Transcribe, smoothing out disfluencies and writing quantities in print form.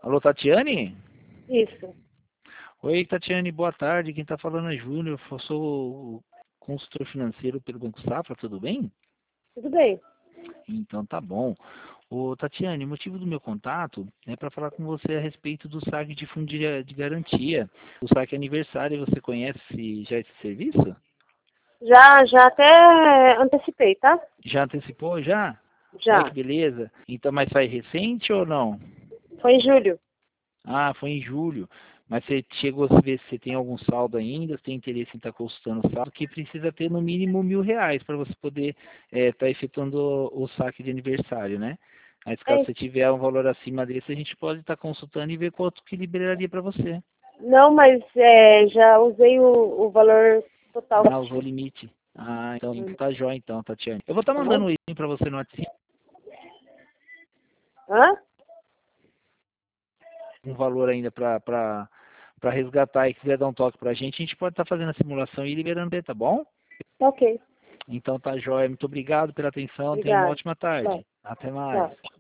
Alô, Tatiane? Isso. Oi, Tatiane, boa tarde. Quem está falando é Júnior. Eu sou o consultor financeiro pelo Banco Safra, tudo bem? Tudo bem. Então tá bom. Ô, Tatiane, o motivo do meu contato é para falar com você a respeito do saque de fundo de garantia. O saque aniversário, você conhece já esse serviço? Já até antecipei, tá? Já antecipou, já? Olha que Já. beleza. Então, mas foi recente ou não? Foi em julho. Ah, foi em julho. Mas você chegou a ver se você tem algum saldo ainda, se tem interesse em estar consultando o saldo, que precisa ter no mínimo R$ 1.000 para você poder estar efetuando o saque de aniversário, né? Mas caso É, você tiver um valor acima desse, a gente pode estar consultando e ver quanto que liberaria para você. não, mas já usei o valor total. Ah, usou o limite. Ah, então tá jóia então, Tatiane. Eu vou estar Tá bom? mandando um e-mail para você no WhatsApp, Hã? um valor ainda para resgatar e quiser dar um toque para a gente pode estar fazendo a simulação e liberando, tá bom? Tá ok. Então tá jóia. Muito obrigado pela atenção. Tenha uma Obrigada. ótima Tchau. tarde. Até mais. Tchau.